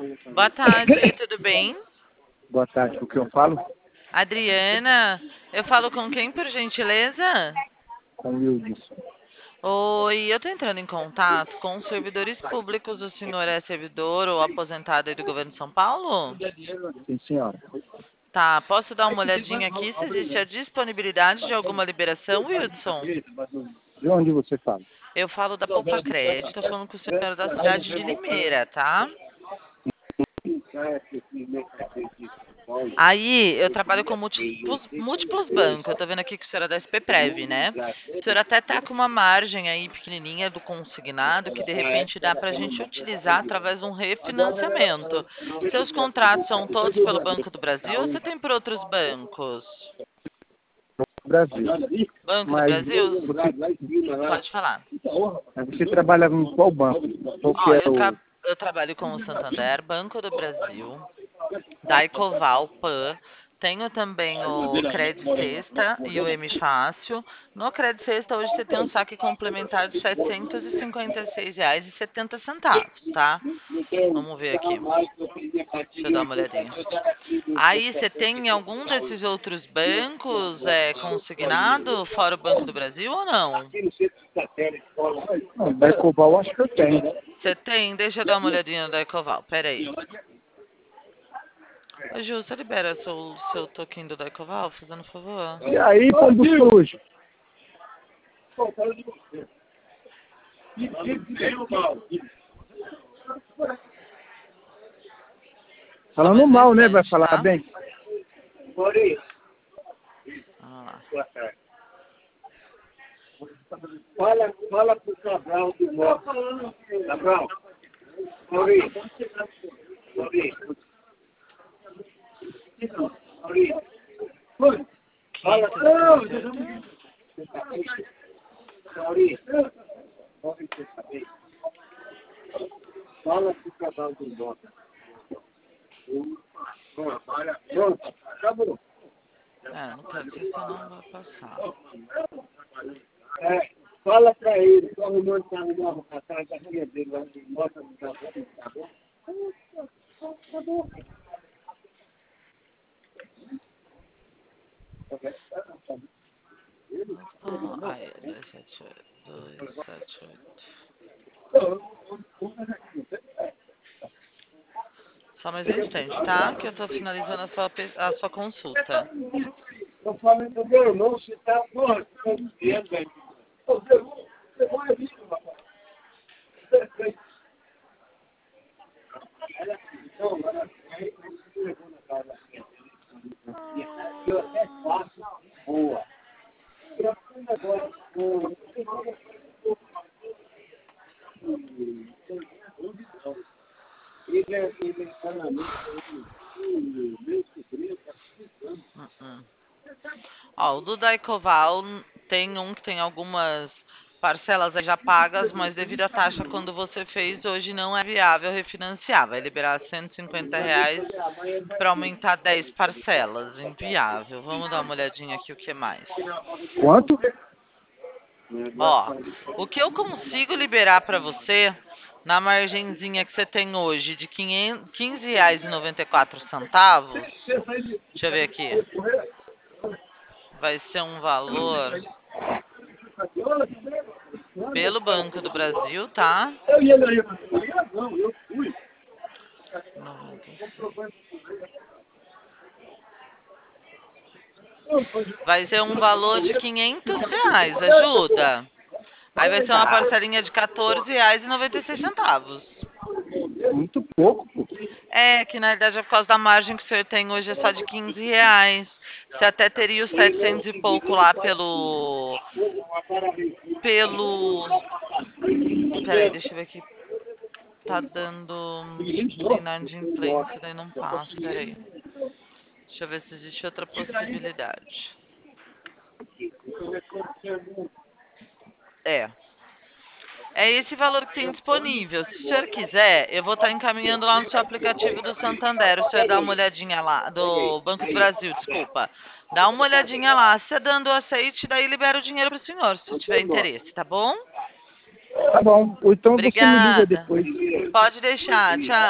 Boa tarde, tudo bem? Boa tarde, o que eu falo? Adriana, eu falo com quem, por gentileza? Com o Wildson. Oi, eu tô entrando em contato com os servidores públicos. O senhor é servidor ou aposentado aí do governo de São Paulo? Sim, senhora. Tá, posso dar uma olhadinha aqui se existe a disponibilidade de alguma liberação, Wilson? De onde você fala? Eu falo da Poupa Crédito, tô falando com o senhor da cidade de Limeira, tá? Aí, eu trabalho com múltiplos bancos. Eu tô vendo aqui que o senhor é da SPPrev, né? O senhor até tá com uma margem aí pequenininha do consignado que de repente dá pra gente utilizar através de um refinanciamento. Seus contratos são todos pelo Banco do Brasil ou você tem por outros bancos? Brasil. Banco do Mas Brasil? Pode falar. você trabalha em qual banco? Qual que Ó, é o... eu trabalho com o Santander, Banco do Brasil, Daicoval, Pan. Tenho também o Cred Sexta e o M Fácil. No Cred Sexta, hoje você tem um saque complementar de R$ 756,70, tá? Vamos ver aqui. Deixa eu dar uma olhadinha. Aí, você tem algum desses outros bancos consignado, fora o Banco do Brasil ou não? Não, da Ecoval acho que eu tenho. Você tem? Deixa eu dar uma olhadinha no Daicoval. Pera aí. Ô, Ju, você libera seu token do Daicoval, fazendo um favor? E aí, pombo sujo? Só Falando mais um mal, né? Vai instante, falar tá? bem. Vamos lá. Fala pro Cabral do Norte. Cabral, Maurício. Fala pro Cabral do Norte. Pronto, acabou. No Credista não vai passar. Fala pra ele, tô arrumando pra arrumar uma passagem da filha dele lá de moto no Cabral, tá bom? Aí, 278, 278. Só mais um instante, tá? Que eu tô finalizando a sua consulta. Eu falei pro meu irmão, você tá morto, velho. Você vai vir, rapaz. Eu até faço boa. Uh-uh. Ó, o do Daicoval tem um que tem algumas parcelas aí já pagas, mas devido à taxa quando você fez, hoje não é viável refinanciar. Vai liberar R$ 150 para aumentar 10 parcelas. Inviável. Vamos dar uma olhadinha aqui o que mais. Quanto? Ó, o que eu consigo liberar para você na margenzinha que você tem hoje de R$ 15,94, deixa eu ver aqui, vai ser um valor pelo Banco do Brasil, tá? Eu ia não, eu fui. 96. Vai ser um valor de R$ 500, ajuda? Aí vai ser uma parcelinha de R$ 14,96. Muito pouco, pô. É, que na verdade é por causa da margem que o senhor tem hoje é só de R$ 15. Você até teria os 700 e pouco lá pelo... Peraí, deixa eu ver aqui. Tá dando inadimplência, daí não passa, peraí. Deixa eu ver se existe outra possibilidade. É esse valor que tem disponível. Se o senhor quiser, eu vou estar encaminhando lá no seu aplicativo do Santander. O senhor dá uma olhadinha lá, do Banco do Brasil, desculpa. Dá uma olhadinha lá. Se dando o aceite, daí libera o dinheiro para o senhor, se tiver interesse, tá bom? Tá bom. Ou então você me liga Obrigada. depois. Pode deixar. Tchau.